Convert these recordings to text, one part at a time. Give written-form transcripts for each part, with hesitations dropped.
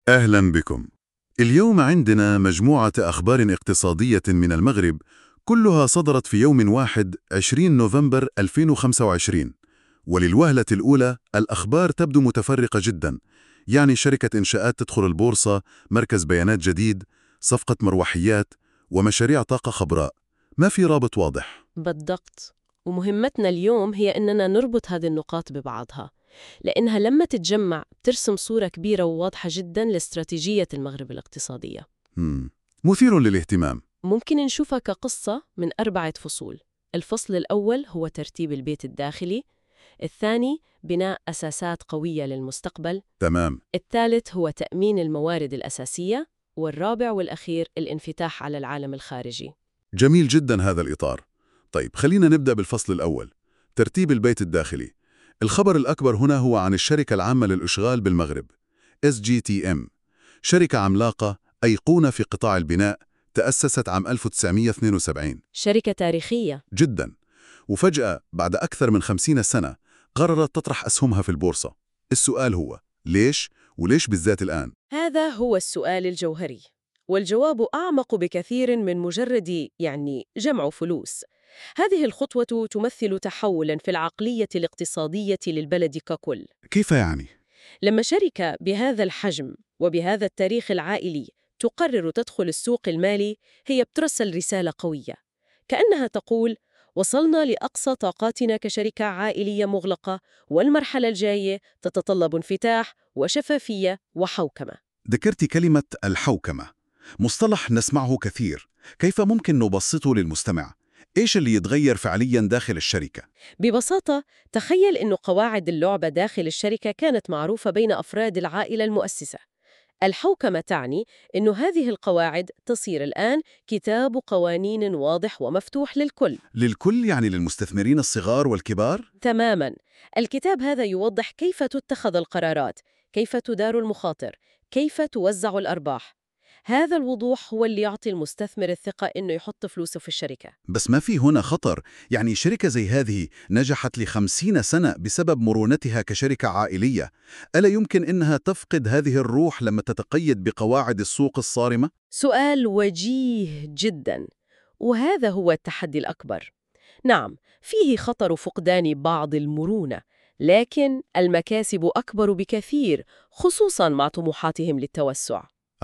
أهلا بكم. اليوم عندنا مجموعة أخبار اقتصادية من المغرب كلها صدرت في يوم واحد 20 نوفمبر 2025. وللوهلة الأولى الأخبار تبدو متفرقة جدا، يعني شركة إنشاءات تدخل البورصة، مركز بيانات جديد، صفقة مروحيات، ومشاريع طاقة خضراء. ما في رابط واضح. بالضبط. ومهمتنا اليوم هي إننا نربط هذه النقاط ببعضها، لأنها لما تتجمع بترسم صورة كبيرة وواضحة جدا لاستراتيجية المغرب الاقتصادية. مثير للاهتمام. ممكن نشوفها كقصة من 4 فصول. الفصل الأول هو ترتيب البيت الداخلي، الثاني بناء أساسات قوية للمستقبل، تمام. الثالث هو تأمين الموارد الأساسية، والرابع والأخير الانفتاح على العالم الخارجي. جميل جدا هذا الإطار. طيب خلينا نبدأ بالفصل الأول، ترتيب البيت الداخلي. الخبر الأكبر هنا هو عن الشركة العامة للإشغال بالمغرب SGTM، شركة عملاقة أيقونة في قطاع البناء، تأسست عام 1972. شركة تاريخية. جدا. وفجأة بعد أكثر من 50 سنة قررت تطرح أسهمها في البورصة. السؤال هو ليش؟ وليش بالذات الآن؟ هذا هو السؤال الجوهري، والجواب أعمق بكثير من مجرد جمع فلوس. هذه الخطوة تمثل تحولاً في العقلية الاقتصادية للبلد ككل. كيف يعني؟ لما شركة بهذا الحجم وبهذا التاريخ العائلي تقرر تدخل السوق المالي، هي بترسل رسالة قوية، كأنها تقول: وصلنا لأقصى طاقاتنا كشركة عائلية مغلقة، والمرحلة الجاية تتطلب انفتاح وشفافية وحوكمة. ذكرت كلمة الحوكمة، مصطلح نسمعه كثير. كيف ممكن نبسطه للمستمع؟ إيش اللي يتغير فعلياً داخل الشركة؟ ببساطة، تخيل أن قواعد اللعبة داخل الشركة كانت معروفة بين أفراد العائلة المؤسسة. الحوكمة تعني أن هذه القواعد تصير الآن كتاب قوانين واضح ومفتوح للكل. للكل يعني للمستثمرين الصغار والكبار؟ تماماً. الكتاب هذا يوضح كيف تتخذ القرارات، كيف تدار المخاطر، كيف توزع الأرباح. هذا الوضوح هو اللي يعطي المستثمر الثقة أنه يحط فلوسه في الشركة. بس ما في هنا خطر؟ يعني شركة زي هذه نجحت ل50 سنة بسبب مرونتها كشركة عائلية، ألا يمكن إنها تفقد هذه الروح لما تتقيد بقواعد السوق الصارمة؟ سؤال وجيه جداً، وهذا هو التحدي الأكبر. نعم، فيه خطر فقدان بعض المرونة، لكن المكاسب أكبر بكثير، خصوصاً مع طموحاتهم للتوسع.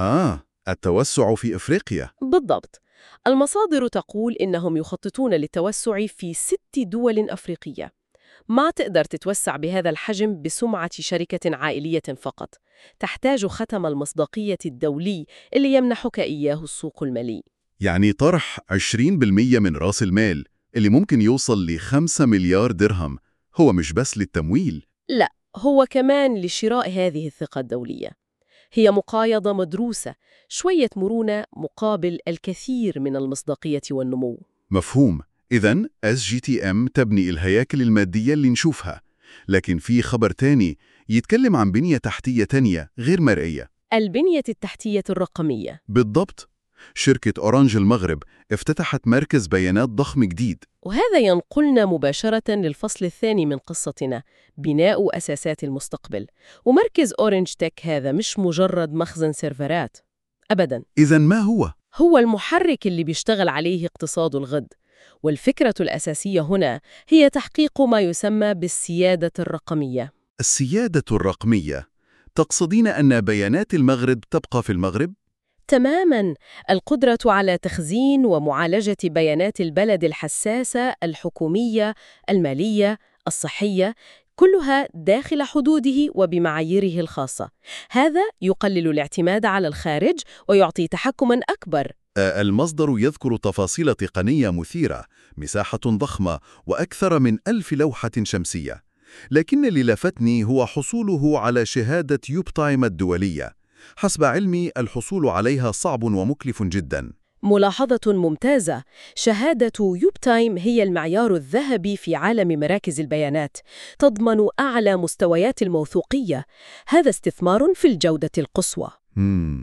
التوسع في إفريقيا. بالضبط. المصادر تقول إنهم يخططون للتوسع في 6 دول أفريقية. ما تقدر تتوسع بهذا الحجم بسمعة شركة عائلية فقط. تحتاج ختم المصداقية الدولي اللي يمنحك إياه السوق المالي. يعني طرح 20% من رأس المال اللي ممكن يوصل ل5 مليار درهم هو مش بس للتمويل. لا، هو كمان لشراء هذه الثقة الدولية. هي مقايضة مدروسة، شوية مرونة مقابل الكثير من المصداقية والنمو. مفهوم. إذن SGTM تبني الهياكل المادية اللي نشوفها، لكن في خبر تاني يتكلم عن بنية تحتية تانية غير مرئية. البنية التحتية الرقمية. بالضبط. شركة أورانج المغرب افتتحت مركز بيانات ضخم جديد. وهذا ينقلنا مباشرة للفصل الثاني من قصتنا، بناء أساسات المستقبل. ومركز أورنج تك هذا مش مجرد مخزن سيرفرات أبداً. إذن ما هو؟ هو المحرك اللي بيشتغل عليه اقتصاد الغد. والفكرة الأساسية هنا هي تحقيق ما يسمى بالسيادة الرقمية. السيادة الرقمية. تقصدين أن بيانات المغرب تبقى في المغرب؟ تماماً. القدرة على تخزين ومعالجة بيانات البلد الحساسة، الحكومية، المالية، الصحية، كلها داخل حدوده وبمعاييره الخاصة. هذا يقلل الاعتماد على الخارج ويعطي تحكماً أكبر. المصدر يذكر تفاصيل تقنية مثيرة، مساحة ضخمة وأكثر من 1000 لوحة شمسية. لكن اللي لفتني هو حصوله على شهادة يوبتايم الدولية. حسب علمي الحصول عليها صعب ومكلف جدا. ملاحظة ممتازة. شهادة يوبتايم هي المعيار الذهبي في عالم مراكز البيانات، تضمن أعلى مستويات الموثوقية. هذا استثمار في الجودة القصوى.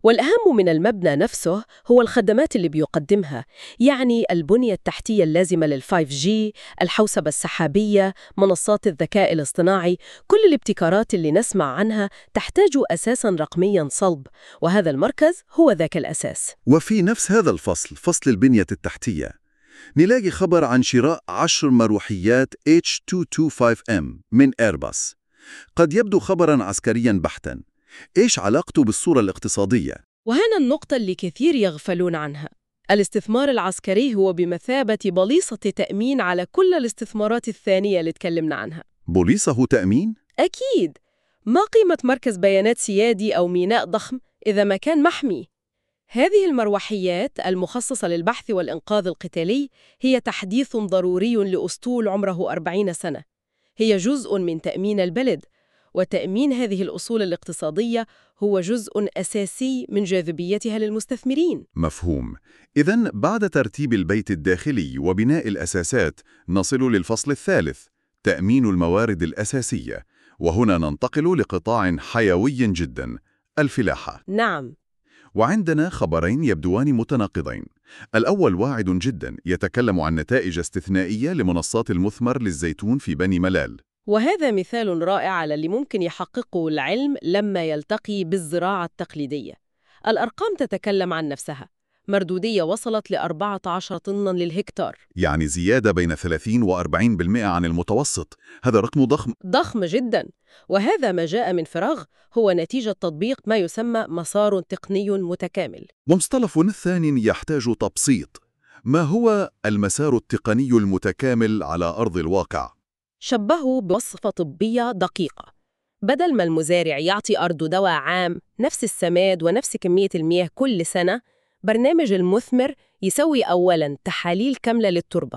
والأهم من المبنى نفسه هو الخدمات اللي بيقدمها، يعني البنية التحتية اللازمة لل5G، الحوسبة السحابية، منصات الذكاء الاصطناعي. كل الابتكارات اللي نسمع عنها تحتاج أساساً رقمياً صلب، وهذا المركز هو ذاك الأساس. وفي نفس هذا الفصل، فصل البنية التحتية، نلاقي خبر عن شراء 10 مروحيات H225M من إيرباص. قد يبدو خبراً عسكرياً بحتاً. إيش علاقته بالصورة الاقتصادية؟ وهنا النقطة اللي كثير يغفلون عنها. الاستثمار العسكري هو بمثابة بوليصة تأمين على كل الاستثمارات الثانية اللي تكلمنا عنها. بوليصة تأمين؟ أكيد. ما قيمة مركز بيانات سيادي أو ميناء ضخم إذا ما كان محمي؟ هذه المروحيات المخصصة للبحث والإنقاذ القتالي هي تحديث ضروري لأسطول عمره 40 سنة. هي جزء من تأمين البلد، وتأمين هذه الأصول الاقتصادية هو جزء أساسي من جاذبيتها للمستثمرين. مفهوم. إذن بعد ترتيب البيت الداخلي وبناء الأساسات نصل للفصل الثالث، تأمين الموارد الأساسية، وهنا ننتقل لقطاع حيوي جدا، الفلاحة. نعم. وعندنا خبرين يبدوان متناقضين. الأول واعد جدا، يتكلم عن نتائج استثنائية لمنصات المثمر للزيتون في بني ملال. وهذا مثال رائع على اللي ممكن يحققه العلم لما يلتقي بالزراعة التقليدية. الأرقام تتكلم عن نفسها. مردودية وصلت ل14 طناً للهكتار، يعني زيادة بين 30 و40% عن المتوسط. هذا رقم ضخم. ضخم جداً. وهذا ما جاء من فراغ، هو نتيجة تطبيق ما يسمى مسار تقني متكامل. مصطلح ثاني يحتاج تبسيط. ما هو المسار التقني المتكامل على أرض الواقع؟ شبهه بوصفة طبية دقيقة. بدل ما المزارع يعطي أرضه دواء عام، نفس السماد ونفس كمية المياه كل سنة، برنامج المثمر يسوي أولاً تحاليل كاملة للتربة،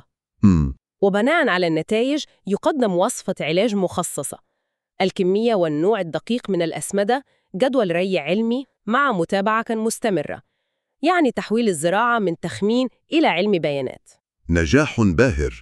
وبناءً على النتائج يقدم وصفة علاج مخصصة، الكمية والنوع الدقيق من الأسمدة، جدول ري علمي مع متابعة مستمرة. يعني تحويل الزراعة من تخمين إلى علم بيانات. نجاح باهر.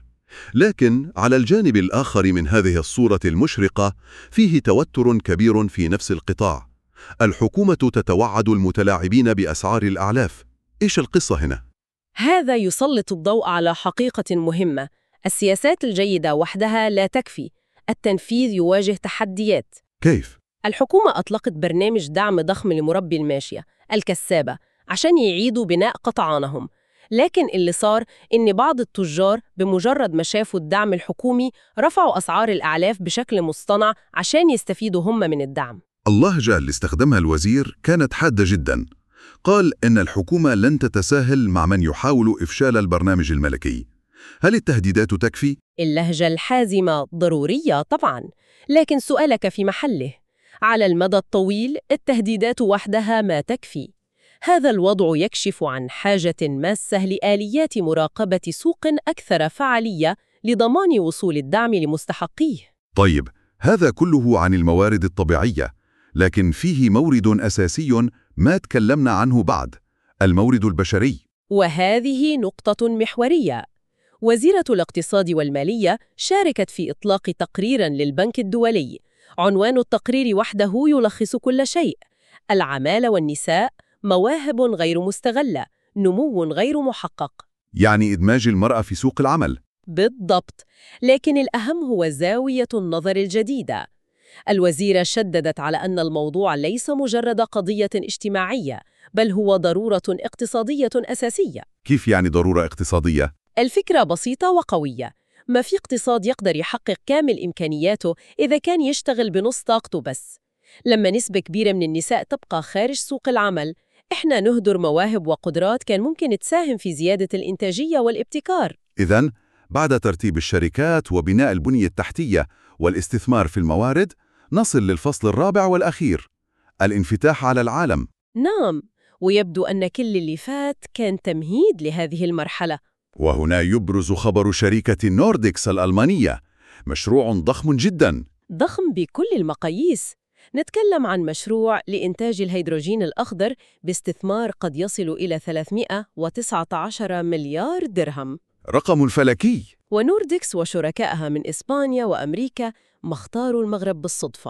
لكن على الجانب الآخر من هذه الصورة المشرقة فيه توتر كبير في نفس القطاع. الحكومة تتوعد المتلاعبين بأسعار الأعلاف. إيش القصة هنا؟ هذا يسلط الضوء على حقيقة مهمة. السياسات الجيدة وحدها لا تكفي، التنفيذ يواجه تحديات. كيف؟ الحكومة أطلقت برنامج دعم ضخم لمربي الماشية الكسابة عشان يعيدوا بناء قطعانهم، لكن اللي صار إن بعض التجار بمجرد ما شافوا الدعم الحكومي رفعوا أسعار الأعلاف بشكل مصطنع عشان يستفيدوا هم من الدعم. اللهجة اللي استخدمها الوزير كانت حادة جدا. قال إن الحكومة لن تتساهل مع من يحاول إفشال البرنامج الملكي. هل التهديدات تكفي؟ اللهجة الحازمة ضرورية طبعاً، لكن سؤالك في محله. على المدى الطويل التهديدات وحدها ما تكفي. هذا الوضع يكشف عن حاجة ماسة لآليات مراقبة سوق أكثر فعالية لضمان وصول الدعم لمستحقيه. طيب، هذا كله عن الموارد الطبيعية، لكن فيه مورد أساسي ما تكلمنا عنه بعد، المورد البشري. وهذه نقطة محورية. وزيرة الاقتصاد والمالية شاركت في إطلاق تقرير للبنك الدولي. عنوان التقرير وحده يلخص كل شيء: العمالة والنساء، مواهب غير مستغلة، نمو غير محقق. يعني إدماج المرأة في سوق العمل. بالضبط. لكن الأهم هو زاوية النظر الجديدة. الوزيرة شددت على أن الموضوع ليس مجرد قضية اجتماعية، بل هو ضرورة اقتصادية أساسية. كيف يعني ضرورة اقتصادية؟ الفكرة بسيطة وقوية. ما في اقتصاد يقدر يحقق كامل إمكانياته إذا كان يشتغل بنص طاقته بس. لما نسبة كبيرة من النساء تبقى خارج سوق العمل، إحنا نهدر مواهب وقدرات كان ممكن تساهم في زيادة الإنتاجية والابتكار. إذن بعد ترتيب الشركات وبناء البنية التحتية والاستثمار في الموارد، نصل للفصل الرابع والأخير، الانفتاح على العالم. نعم، ويبدو أن كل اللي فات كان تمهيد لهذه المرحلة. وهنا يبرز خبر شركة نوردكس الألمانية، مشروع ضخم جدا. ضخم بكل المقاييس. نتكلم عن مشروع لإنتاج الهيدروجين الأخضر باستثمار قد يصل إلى 319 مليار درهم. رقم فلكي. ونوردكس وشركائها من إسبانيا وأمريكا ما اختاروا المغرب بالصدفة.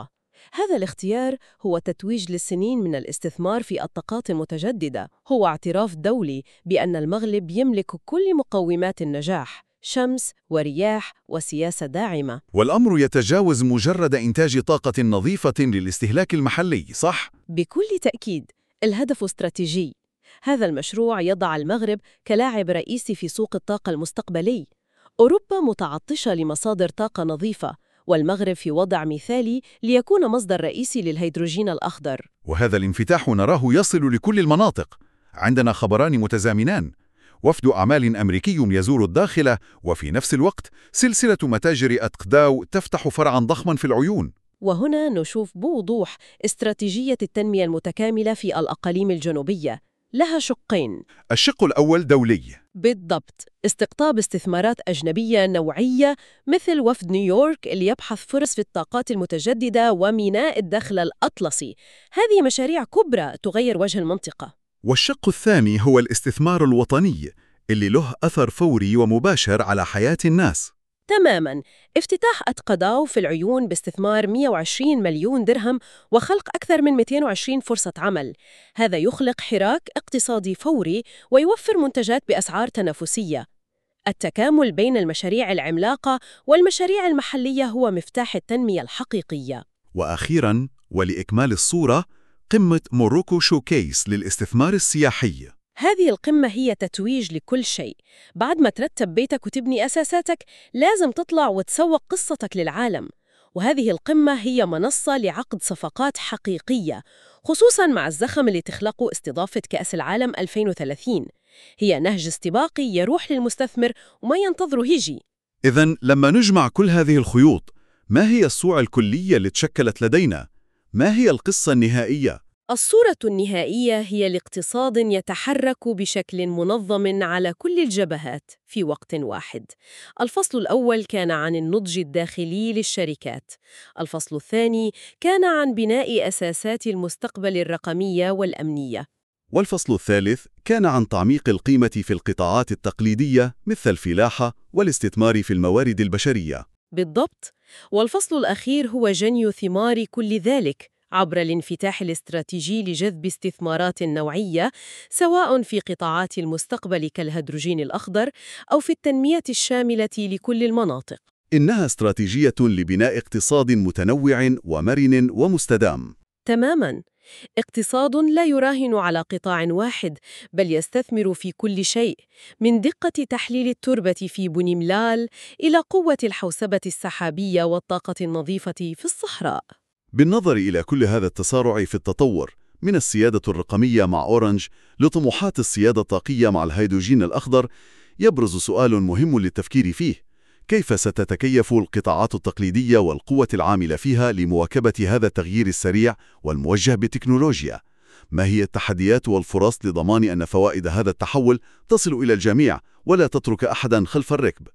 هذا الاختيار هو تتويج للسنين من الاستثمار في الطاقات المتجددة، هو اعتراف دولي بأن المغرب يملك كل مقومات النجاح: شمس ورياح وسياسة داعمة. والأمر يتجاوز مجرد إنتاج طاقة نظيفة للاستهلاك المحلي، صح؟ بكل تأكيد الهدف استراتيجي. هذا المشروع يضع المغرب كلاعب رئيسي في سوق الطاقة المستقبلي. أوروبا متعطشة لمصادر طاقة نظيفة، والمغرب في وضع مثالي ليكون مصدر رئيسي للهيدروجين الأخضر. وهذا الانفتاح نراه يصل لكل المناطق. عندنا خبران متزامنان: وفد أعمال أمريكي يزور الداخل، وفي نفس الوقت سلسلة متاجر أتقداو تفتح فرعاً ضخماً في العيون. وهنا نشوف بوضوح استراتيجية التنمية المتكاملة في الأقاليم الجنوبية. لها شقين. الشق الأول دولي. بالضبط، استقطاب استثمارات أجنبية نوعية مثل وفد نيويورك اللي يبحث فرص في الطاقات المتجددة وميناء الدخل الأطلسي. هذه مشاريع كبرى تغير وجه المنطقة. والشق الثاني هو الاستثمار الوطني اللي له أثر فوري ومباشر على حياة الناس. تماماً، افتتاح أتقداو في العيون باستثمار 120 مليون درهم وخلق أكثر من 220 فرصة عمل. هذا يخلق حراك اقتصادي فوري ويوفر منتجات بأسعار تنافسية. التكامل بين المشاريع العملاقة والمشاريع المحلية هو مفتاح التنمية الحقيقية. وأخيراً ولإكمال الصورة، قمة موروكو شوكيس للاستثمار السياحي. هذه القمة هي تتويج لكل شيء. بعد ما ترتب بيتك وتبني أساساتك، لازم تطلع وتسوق قصتك للعالم. وهذه القمة هي منصة لعقد صفقات حقيقية، خصوصاً مع الزخم اللي تخلقه استضافة كأس العالم 2030. هي نهج استباقي يروح للمستثمر وما ينتظره يجي. إذن لما نجمع كل هذه الخيوط، ما هي الصورة الكلية اللي تشكلت لدينا؟ ما هي القصة النهائية؟ الصورة النهائية هي لاقتصاد يتحرك بشكل منظم على كل الجبهات في وقت واحد. الفصل الأول كان عن النضج الداخلي للشركات. الفصل الثاني كان عن بناء أساسات المستقبل الرقمية والأمنية. والفصل الثالث كان عن تعميق القيمة في القطاعات التقليدية مثل الفلاحة والاستثمار في الموارد البشرية. بالضبط. والفصل الأخير هو جني ثمار كل ذلك عبر الانفتاح الاستراتيجي لجذب استثمارات نوعية، سواء في قطاعات المستقبل كالهيدروجين الأخضر أو في التنمية الشاملة لكل المناطق. إنها استراتيجية لبناء اقتصاد متنوع ومرن ومستدام. تماماً، اقتصاد لا يراهن على قطاع واحد، بل يستثمر في كل شيء، من دقة تحليل التربة في بني ملال إلى قوة الحوسبة السحابية والطاقة النظيفة في الصحراء. بالنظر إلى كل هذا التسارع في التطور، من السيادة الرقمية مع أورنج لطموحات السيادة الطاقية مع الهيدروجين الأخضر، يبرز سؤال مهم للتفكير فيه: كيف ستتكيف القطاعات التقليدية والقوة العاملة فيها لمواكبة هذا التغيير السريع والموجه بالتكنولوجيا؟ ما هي التحديات والفرص لضمان أن فوائد هذا التحول تصل إلى الجميع ولا تترك أحداً خلف الركب؟